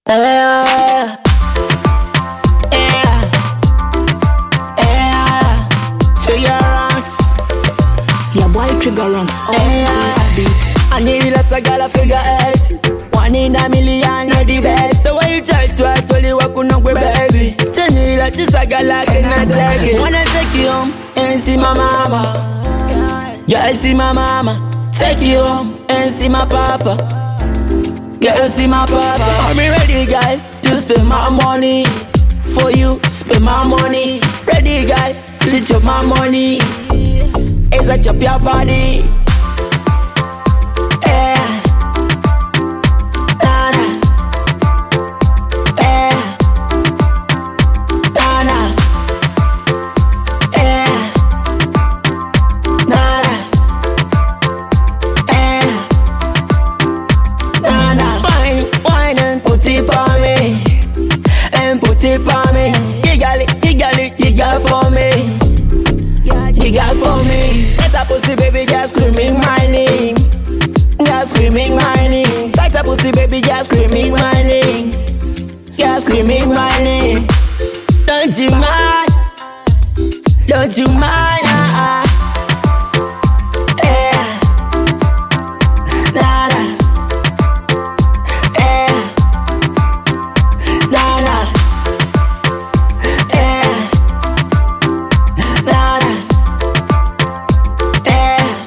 Yeah, yeah, yeah. Trigger ranks. Yeah, boy, trigger ranks. Oh, Yeah. beat. I need lots of girl figure eight. 1 in a million, not the best. So when you try to, I told you I could not go, baby. Tell me that this a girl I cannot take it. Wanna take you home and see my mama. Yeah, see my mama. Take you home and see my papa. Girl, see my papa. I'm ready, girl, to spend my money. For you, spend my money. Ready, girl, to chop my money. It's a chop your body. Yeah. Nana. Yeah. Nana. Yeah. Nana. Yeah. Nana. Wine and put it on me. And put it on me. Jiggle it, jiggle it, jiggle for me. Jiggle for me. Get a pussy baby, just screaming my name. Just screaming my name. Get a pussy baby, just screaming my name. Just screaming my name. Don't you mind? Don't you mind? Yeah. Nana. Yeah. Nana. Yeah. Nana. Yeah.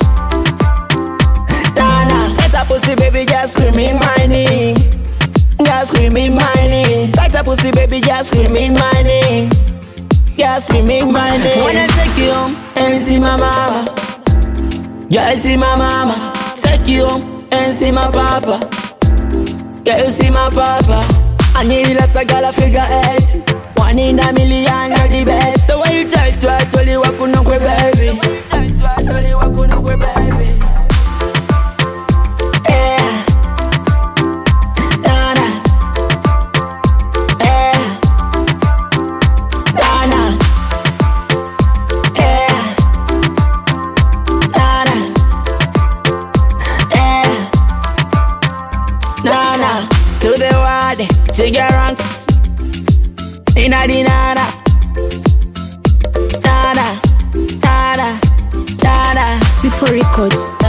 Nana. Get a pussy baby, just screaming my name. Just screaming my name. Get a pussy baby, just screaming my name. Just screaming my name. Wanna take you home and see my mama. Yeah, see my mama. Take you home and see my papa. Yeah, you see my papa. I need lots of girl figure eight. 1 in a million, not the best. So when you try to, I told you I could not go, baby. I told you I could not go, baby. Yeah. Nana. Yeah. Nana. Yeah. Nana. Yeah. Nana. To the world, to your ranks. Inna the nana. Nana. Nana. Nana. C4 Records.